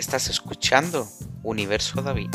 Estás escuchando Universo David.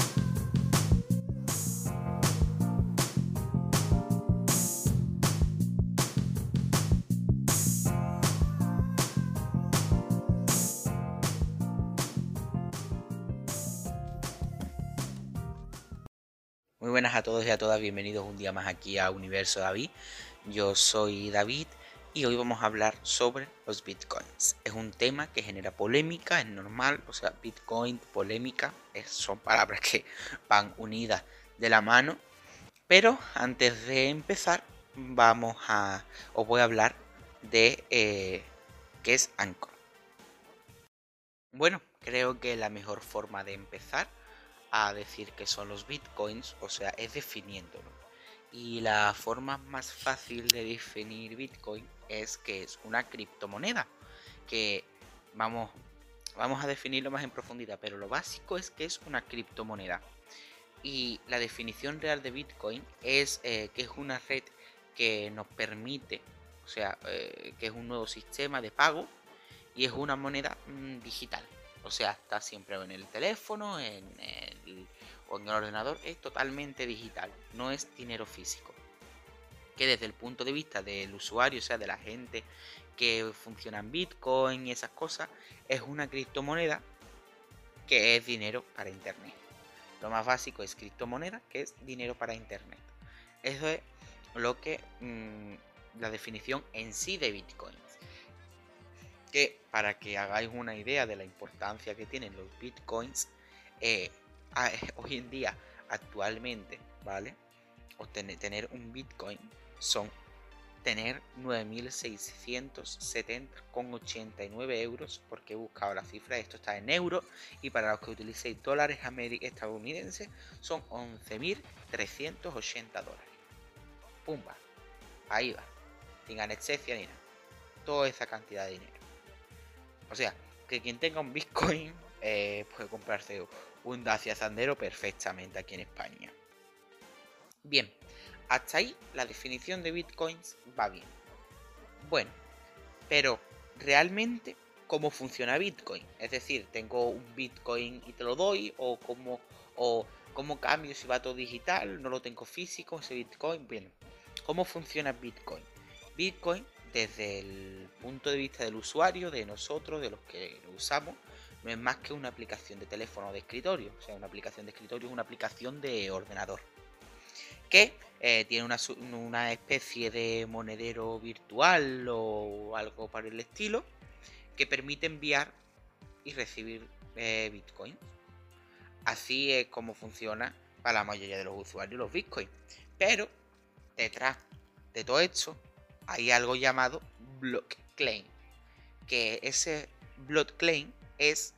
Muy buenas a todos y a todas, bienvenidos un día más aquí a Universo David. Yo soy David y hoy vamos a hablar sobre los bitcoins. Es un tema que genera polémica, es normal, o sea, bitcoin, polémica, son palabras que van unidas de la mano. Pero antes de empezar, os voy a hablar de qué es Anchor. Bueno, creo que la mejor forma de empezar a decir qué son los bitcoins, o sea, es definiéndolo. Y la forma más fácil de definir bitcoin es que es una criptomoneda, que vamos, vamos a definirlo más en profundidad, pero lo básico es que es una criptomoneda. Y la definición real de bitcoin es que es una red que nos permite, o sea, que es un nuevo sistema de pago y es una moneda digital. O sea, está siempre en el teléfono o en el ordenador, es totalmente digital, no es dinero físico. Que desde el punto de vista del usuario, o sea, de la gente que funciona en Bitcoin y esas cosas, es una criptomoneda que es dinero para Internet. Lo más básico es criptomoneda, que es dinero para Internet. Eso es lo que la definición en sí de Bitcoin. Que para que hagáis una idea de la importancia que tienen los bitcoins, hoy en día, actualmente, ¿vale? Tener un bitcoin son tener 9.670,89 euros, porque he buscado la cifra, esto está en euros, y para los que utilicéis dólares estadounidenses son 11.380 dólares. Pumba, ahí va, sin anestesia ni nada, toda esa cantidad de dinero. O sea, que quien tenga un Bitcoin puede comprarse un Dacia Sandero perfectamente aquí en España. Bien, hasta ahí la definición de Bitcoins va bien. Bueno, pero realmente, ¿cómo funciona Bitcoin? Es decir, tengo un Bitcoin y te lo doy, o cómo cambio si va todo digital, no lo tengo físico, ese Bitcoin. Bien, ¿cómo funciona Bitcoin? Bitcoin, desde el punto de vista del usuario, de nosotros, de los que lo usamos, no es más que una aplicación de teléfono de escritorio. O sea, una aplicación de escritorio es una aplicación de ordenador que tiene una especie de monedero virtual o algo para el estilo, que permite enviar y recibir bitcoins. Así es como funciona para la mayoría de los usuarios los bitcoins. Pero detrás de todo esto hay algo llamado blockchain, que ese blockchain es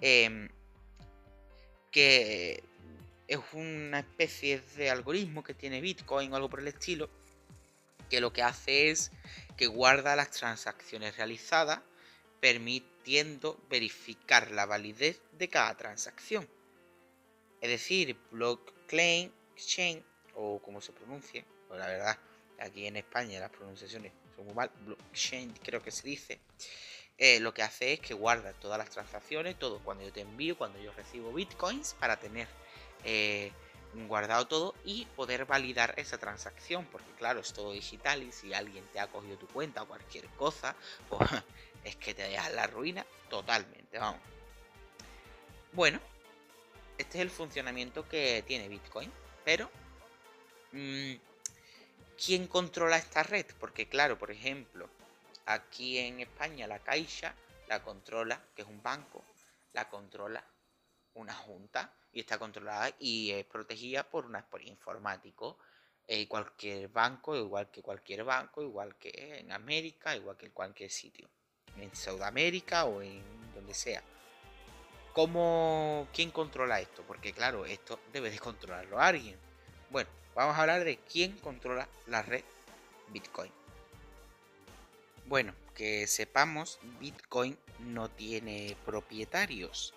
que es una especie de algoritmo que tiene Bitcoin o algo por el estilo, que lo que hace es que guarda las transacciones realizadas, permitiendo verificar la validez de cada transacción. Es decir, blockchain, o como se pronuncie, pues la verdad, aquí en España las pronunciaciones son muy mal, blockchain creo que se dice, lo que hace es que guarda todas las transacciones, todo cuando yo te envío, cuando yo recibo bitcoins, para tener guardado todo y poder validar esa transacción, porque claro, es todo digital y si alguien te ha cogido tu cuenta o cualquier cosa, pues es que te dejas la ruina totalmente, vamos. Bueno, este es el funcionamiento que tiene Bitcoin, pero ¿quién controla esta red? Porque claro, por ejemplo, aquí en España la Caixa la controla, que es un banco, la controla una junta y está controlada y es protegida por informático. Cualquier banco, igual que cualquier banco, igual que en América, igual que en cualquier sitio, en Sudamérica o en donde sea. ¿Quién controla esto? Porque claro, esto debe de controlarlo alguien. Bueno, vamos a hablar de quién controla la red Bitcoin. Bueno, que sepamos, Bitcoin no tiene propietarios.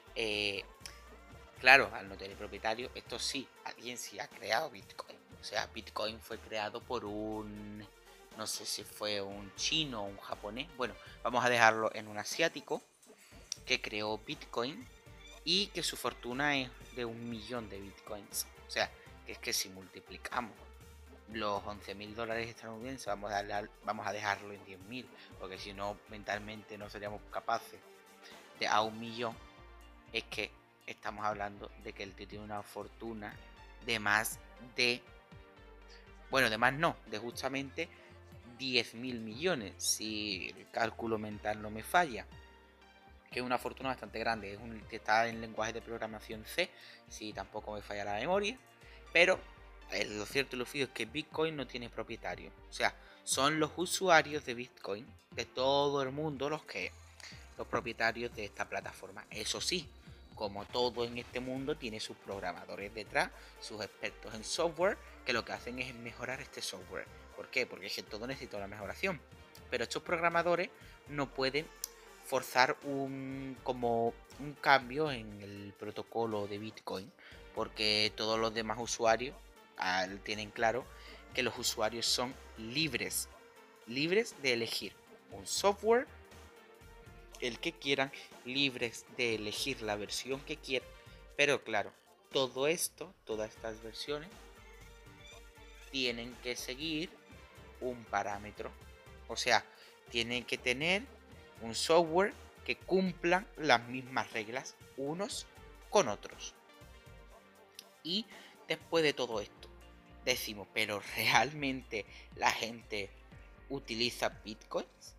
Claro, al no tener propietarios, esto sí, alguien sí ha creado Bitcoin. O sea, Bitcoin fue creado por no sé si fue un chino o un japonés. Bueno, vamos a dejarlo en un asiático que creó Bitcoin y que su fortuna es de 1 millón de bitcoins. O sea, que es que si multiplicamos los 11.000 dólares estadounidenses, vamos a dejarlo en 10.000, porque si no, mentalmente no seríamos capaces de a 1 millón. Es que estamos hablando de que el tío tiene una fortuna de más de, bueno, de más no, de justamente 10.000 millones, si el cálculo mental no me falla, que es una fortuna bastante grande. Es un que está en lenguaje de programación C, si tampoco me falla la memoria. Pero lo cierto y lo fío es que Bitcoin no tiene propietario. O sea, son los usuarios de Bitcoin de todo el mundo los propietarios de esta plataforma. Eso sí, como todo en este mundo, tiene sus programadores detrás, sus expertos en software, que lo que hacen es mejorar este software. ¿Por qué? Porque es que todo necesita una mejoración. Pero estos programadores no pueden forzar como un cambio en el protocolo de Bitcoin, porque todos los demás usuarios tienen claro que los usuarios son libres de elegir un software el que quieran, libres de elegir la versión que quieran. Pero claro, todo esto, todas estas versiones tienen que seguir un parámetro. O sea, tienen que tener un software que cumplan las mismas reglas unos con otros. Y después de todo esto, decimos, pero ¿realmente la gente utiliza bitcoins?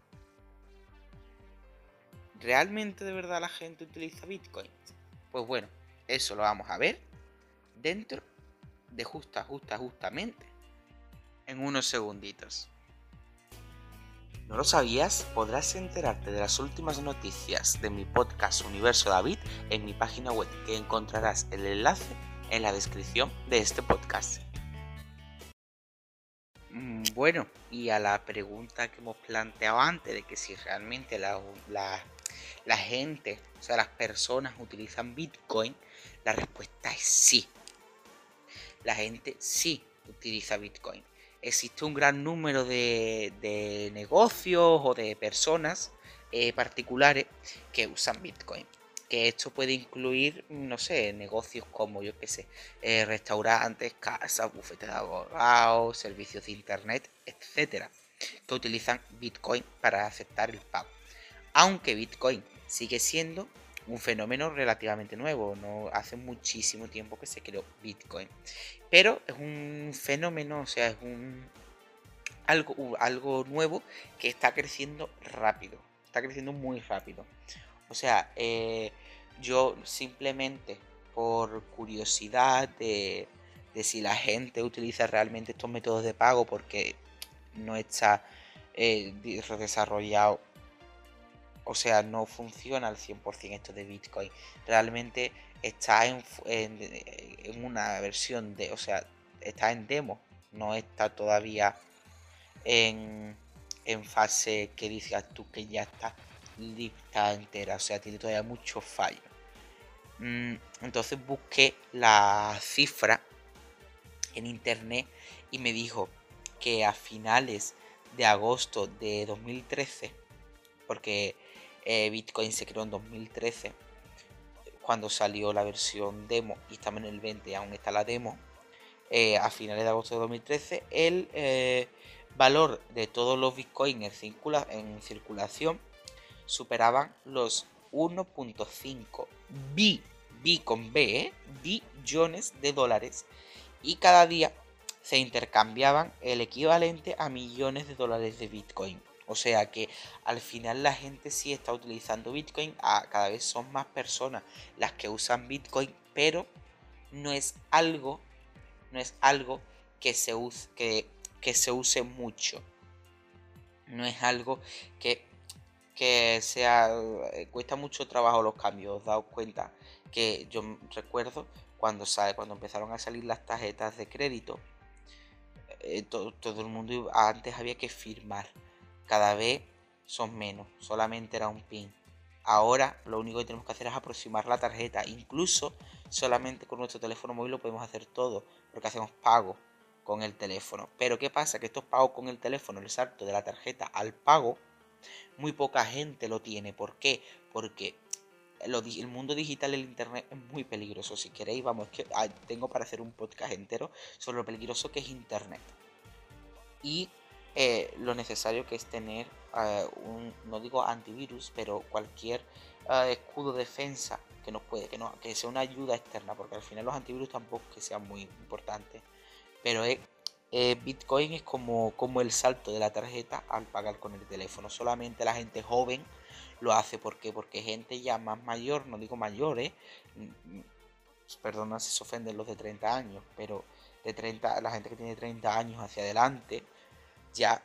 ¿Realmente de verdad la gente utiliza bitcoins? Pues bueno, eso lo vamos a ver dentro de justamente en unos segunditos. ¿No lo sabías? Podrás enterarte de las últimas noticias de mi podcast Universo David en mi página web, que encontrarás el enlace en la descripción de este podcast. Bueno, y a la pregunta que hemos planteado antes de que si realmente la gente, o sea, las personas utilizan Bitcoin, la respuesta es sí. La gente sí utiliza Bitcoin. Existe un gran número de negocios o de personas particulares que usan Bitcoin. Que esto puede incluir, no sé, negocios como, yo qué sé, restaurantes, casas, bufetes de abogados, servicios de internet, etcétera, que utilizan Bitcoin para aceptar el pago. Aunque Bitcoin sigue siendo un fenómeno relativamente nuevo, no hace muchísimo tiempo que se creó Bitcoin, pero es un fenómeno, o sea, es algo nuevo que está creciendo rápido, está creciendo muy rápido. O sea, yo simplemente por curiosidad de si la gente utiliza realmente estos métodos de pago, porque no está desarrollado, o sea, no funciona al 100% esto de Bitcoin. Realmente está en una versión de, o sea, está en demo, no está todavía en fase que digas tú que ya está lista entera, o sea, tiene todavía muchos fallos. Entonces busqué la cifra en internet y me dijo que a finales de agosto de 2013, porque Bitcoin se creó en 2013, cuando salió la versión demo, y estamos en el 20, aún está la demo, a finales de agosto de 2013, el valor de todos los bitcoins en circulación superaban los 1.5 billones de dólares, y cada día se intercambiaban el equivalente a millones de dólares de Bitcoin. O sea que al final la gente sí está utilizando Bitcoin, cada vez son más personas las que usan Bitcoin, pero no es algo, que se use mucho. No es algo que sea, cuesta mucho trabajo los cambios. Os daos cuenta que yo recuerdo cuando empezaron a salir las tarjetas de crédito, todo el mundo antes había que firmar. Cada vez son menos, solamente era un pin. Ahora lo único que tenemos que hacer es aproximar la tarjeta. Incluso solamente con nuestro teléfono móvil lo podemos hacer todo, porque hacemos pagos con el teléfono. Pero ¿qué pasa? Que estos pagos con el teléfono, el salto de la tarjeta al pago, muy poca gente lo tiene. ¿Por qué? Porque el mundo digital, el internet es muy peligroso. Si queréis, vamos, es que tengo para hacer un podcast entero sobre lo peligroso que es internet. Y lo necesario que es tener no digo antivirus, pero cualquier escudo de defensa que nos puede, que sea una ayuda externa, porque al final los antivirus tampoco que sean muy importantes. Pero Bitcoin es como el salto de la tarjeta al pagar con el teléfono. Solamente la gente joven lo hace. ¿Por qué? Porque gente ya más mayor, no digo mayores, perdona si se ofenden los de 30 años, pero de 30, la gente que tiene 30 años hacia adelante ya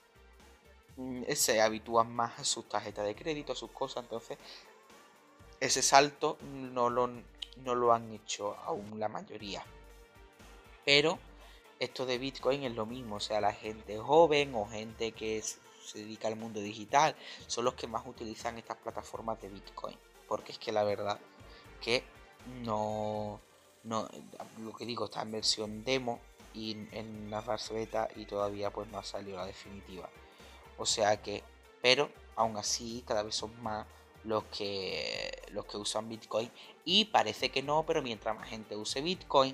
se habitúan más a sus tarjetas de crédito, a sus cosas. Entonces ese salto no lo han hecho aún la mayoría. Pero esto de Bitcoin es lo mismo, o sea, la gente joven o gente que se dedica al mundo digital son los que más utilizan estas plataformas de Bitcoin. Porque es que la verdad que no, lo que digo, está en versión demo y en la fase beta y todavía pues no ha salido la definitiva. O sea que, pero aún así cada vez son más los que usan Bitcoin y parece que no, pero mientras más gente use Bitcoin,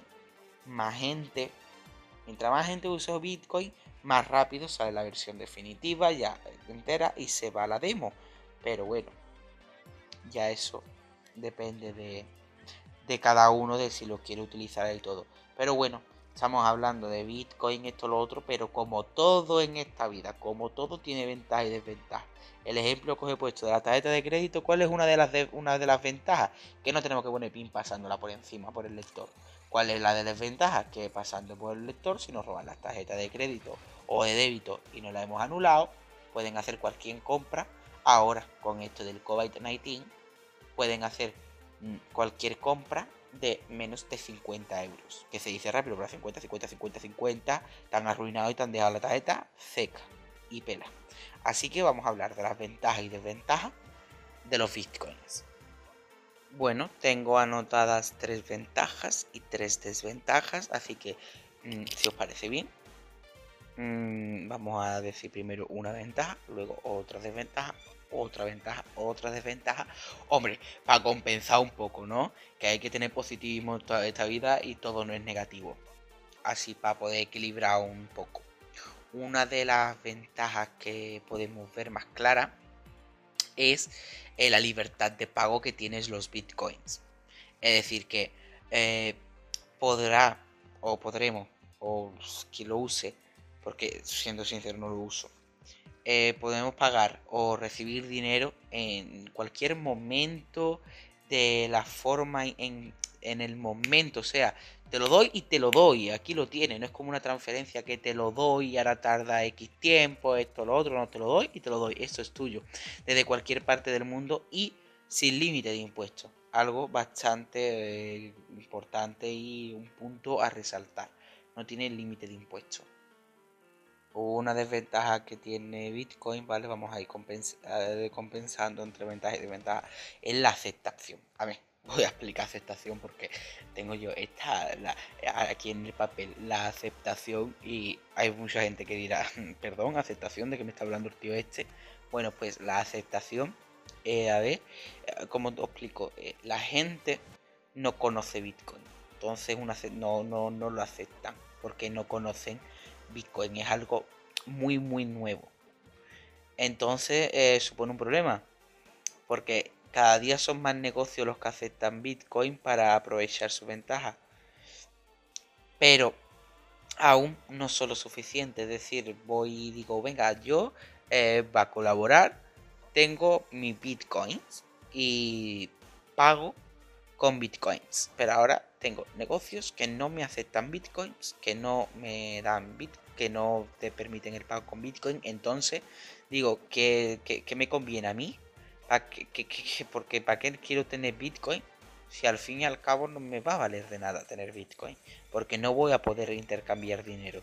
mientras más gente use Bitcoin, más rápido sale la versión definitiva ya entera y se va a la demo. Pero bueno, ya eso depende de cada uno de si lo quiere utilizar del todo. Pero bueno, estamos hablando de Bitcoin, esto, lo otro, pero como todo en esta vida, como todo tiene ventajas y desventajas. El ejemplo que os he puesto de la tarjeta de crédito, ¿cuál es una de las ventajas? Que no tenemos que poner pin pasándola por encima, por el lector. ¿Cuál es la de desventajas? Que pasando por el lector, si nos roban las tarjetas de crédito o de débito y no la hemos anulado, pueden hacer cualquier compra. Ahora, con esto del COVID-19, pueden hacer cualquier compra de menos de 50 euros. Que se dice rápido, pero 50, 50, 50, 50, tan arruinado y tan dejado la tarjeta seca y pela. Así que vamos a hablar de las ventajas y desventajas de los bitcoins. Bueno, tengo anotadas 3 ventajas y 3 desventajas, así que si os parece bien, vamos a decir primero una ventaja, luego otra desventaja, otra ventaja, otra desventaja. Hombre, para compensar un poco, ¿no? Que hay que tener positivismo en toda esta vida y todo no es negativo. Así para poder equilibrar un poco. Una de las ventajas que podemos ver más clara es la libertad de pago que tienes los bitcoins. Es decir, que podrá o podremos, o quien lo use, porque siendo sincero no lo uso, podemos pagar o recibir dinero en cualquier momento, de la forma en el momento. O sea, te lo doy y te lo doy, aquí lo tienes. No es como una transferencia que te lo doy y ahora tarda X tiempo, esto, lo otro. No, te lo doy y te lo doy, esto es tuyo, desde cualquier parte del mundo y sin límite de impuestos. Algo bastante importante y un punto a resaltar. No tiene límite de impuestos. Una desventaja que tiene Bitcoin, ¿vale? Vamos a ir compensando entre ventaja y desventaja, es la aceptación. A ver, voy a explicar aceptación porque tengo yo aquí en el papel la aceptación y hay mucha gente que dirá, perdón, aceptación, ¿de qué me está hablando el tío este? Bueno, pues la aceptación, a ver, ¿cómo te explico? La gente no conoce Bitcoin, entonces no lo aceptan porque no conocen Bitcoin, es algo muy muy nuevo. Entonces supone un problema, porque cada día son más negocios los que aceptan Bitcoin para aprovechar su ventaja. Pero aún no son lo suficiente. Es decir, voy y digo, venga, yo va a colaborar, tengo mis Bitcoins y pago con Bitcoins. Pero ahora tengo negocios que no me aceptan Bitcoins, que no me dan que no te permiten el pago con Bitcoin. Entonces digo, ¿qué me conviene a mí? Porque ¿para qué quiero tener Bitcoin? Si al fin y al cabo no me va a valer de nada tener Bitcoin. Porque no voy a poder intercambiar dinero.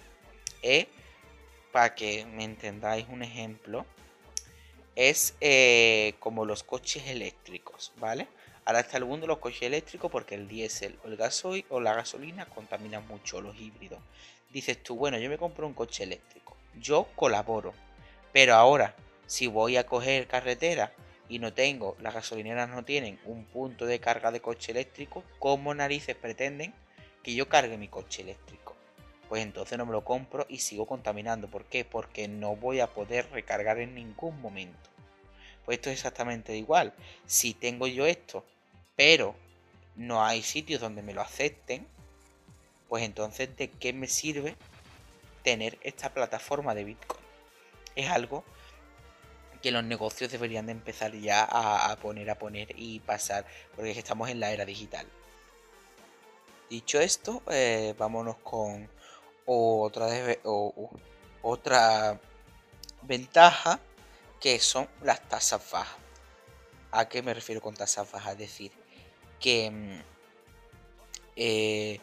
Para que me entendáis un ejemplo, es como los coches eléctricos, ¿vale? Ahora está el mundo de los coches eléctricos porque el diésel o el gasoil o la gasolina contaminan mucho, los híbridos. Dices tú, bueno, yo me compro un coche eléctrico, yo colaboro, pero ahora si voy a coger carretera y no tengo, las gasolineras no tienen un punto de carga de coche eléctrico, ¿cómo narices pretenden que yo cargue mi coche eléctrico? Pues entonces no me lo compro y sigo contaminando. ¿Por qué? Porque no voy a poder recargar en ningún momento. Pues esto es exactamente igual. Si tengo yo esto, pero no hay sitios donde me lo acepten, pues entonces ¿de qué me sirve tener esta plataforma de Bitcoin? Es algo que los negocios deberían de empezar ya a poner y pasar, porque es que estamos en la era digital. Dicho esto, vámonos con otra ventaja, que son las tasas bajas. ¿A qué me refiero con tasas bajas? Es decir, que, eh,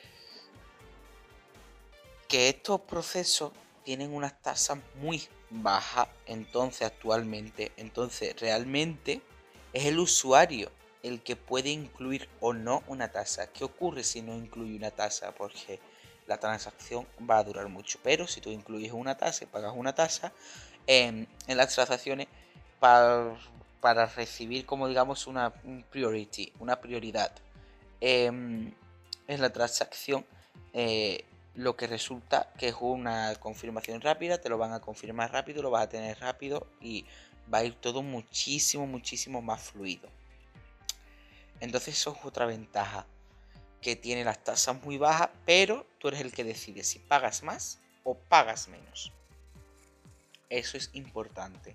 que estos procesos tienen unas tasas muy bajas entonces realmente es el usuario el que puede incluir o no una tasa. ¿Qué ocurre si no incluye una tasa? Porque la transacción va a durar mucho, pero si tú incluyes una tasa y pagas una tasa en las transacciones para recibir, como digamos, una prioridad en la transacción, lo que resulta que es una confirmación rápida, te lo van a confirmar rápido, lo vas a tener rápido y va a ir todo muchísimo más fluido. Entonces eso es otra ventaja, que tiene las tasas muy bajas, pero tú eres el que decide si pagas más o pagas menos. Eso es importante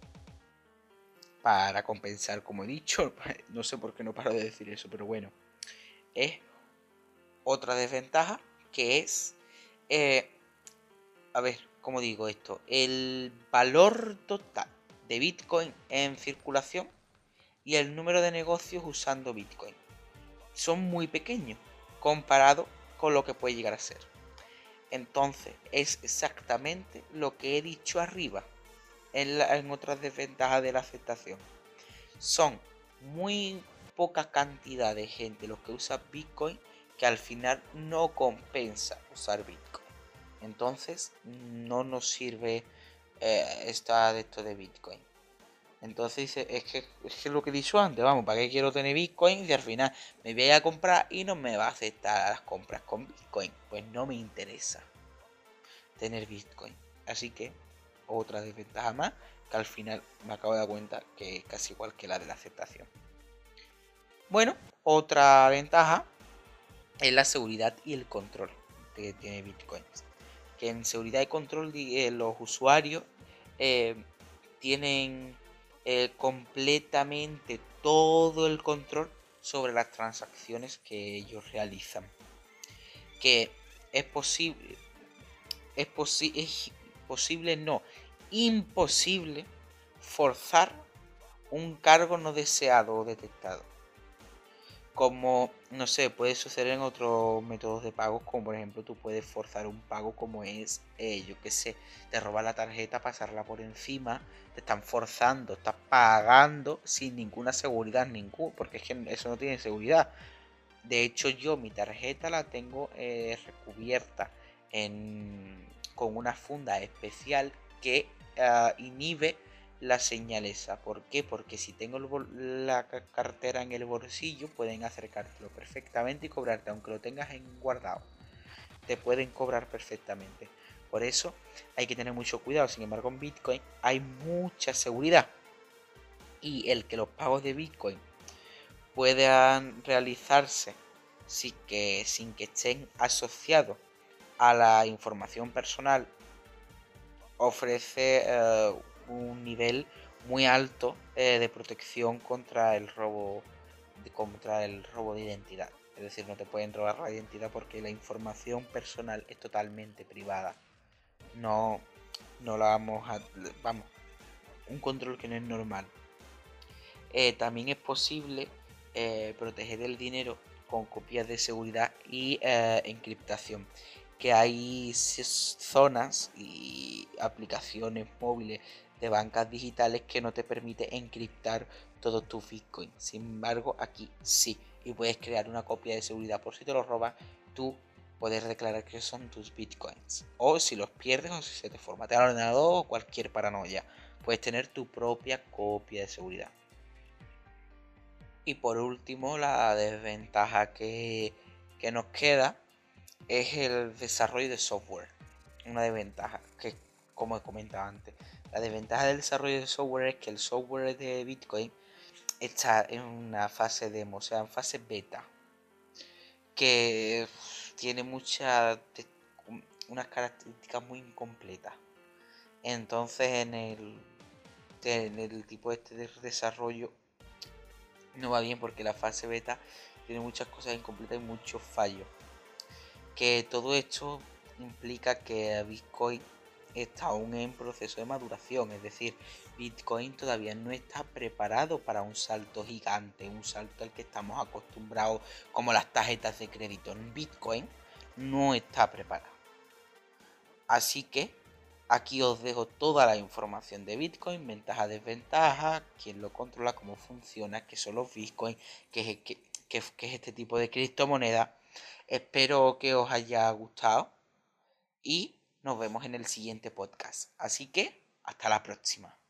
para compensar, como he dicho. No sé por qué no paro de decir eso, pero bueno, es otra desventaja, que es, a ver, ¿cómo digo esto? El valor total de Bitcoin en circulación y el número de negocios usando Bitcoin son muy pequeños comparado con lo que puede llegar a ser. Entonces, es exactamente lo que he dicho arriba en otras desventajas de la aceptación. Son muy poca cantidad de gente los que usa Bitcoin, que al final no compensa usar Bitcoin. Entonces no nos sirve esta de esto de Bitcoin. Entonces es lo que he dicho antes, vamos, ¿para qué quiero tener Bitcoin si al final me voy a comprar y no me va a aceptar las compras con Bitcoin? Pues no me interesa tener Bitcoin. Así que otra desventaja más, que al final me acabo de dar cuenta que es casi igual que la de la aceptación. Bueno, otra ventaja es la seguridad y el control que tiene Bitcoin. Que en seguridad y control los usuarios eh, tienen completamente todo el control sobre las transacciones que ellos realizan. Que es posible, es posible no, imposible forzar un cargo no deseado o detectado. Como, no sé, puede suceder en otros métodos de pago, como por ejemplo tú puedes forzar un pago como es, yo qué sé, te roban la tarjeta, pasarla por encima, te están forzando, estás pagando sin ninguna seguridad, porque es que eso no tiene seguridad. De hecho yo mi tarjeta la tengo recubierta con una funda especial que inhibe la señal esa. ¿Por qué? Porque si tengo la cartera en el bolsillo pueden acercártelo perfectamente y cobrarte, aunque lo tengas en guardado. Te pueden cobrar perfectamente. Por eso hay que tener mucho cuidado. Sin embargo, en Bitcoin hay mucha seguridad. Y el que los pagos de Bitcoin puedan realizarse sin que estén asociados a la información personal ofrece un nivel muy alto de protección contra el robo de identidad. Es decir, no te pueden robar la identidad porque la información personal es totalmente privada. No, no la vamos, un control que no es normal. También es posible proteger el dinero con copias de seguridad y encriptación, que hay zonas y aplicaciones móviles de bancas digitales que no te permite encriptar todos tus bitcoins. Sin embargo, aquí sí, y puedes crear una copia de seguridad por si te lo roban, tú puedes declarar que son tus bitcoins. O si los pierdes o si se te formatea el ordenador o cualquier paranoia, puedes tener tu propia copia de seguridad. Y por último, la desventaja que nos queda es el desarrollo de software. Una desventaja que, como he comentado antes, la desventaja del desarrollo de software es que el software de Bitcoin está en una fase demo, o sea, en fase beta, que tiene unas características muy incompletas. Entonces, en el tipo este de desarrollo no va bien porque la fase beta tiene muchas cosas incompletas y muchos fallos. Que todo esto implica que Bitcoin está aún en proceso de maduración, es decir, Bitcoin todavía no está preparado para un salto gigante, un salto al que estamos acostumbrados como las tarjetas de crédito. En Bitcoin no está preparado. Así que aquí os dejo toda la información de Bitcoin, ventaja, desventaja, quién lo controla, cómo funciona, qué son los Bitcoin, qué es este tipo de criptomoneda. Espero que os haya gustado y nos vemos en el siguiente podcast. Así que hasta la próxima.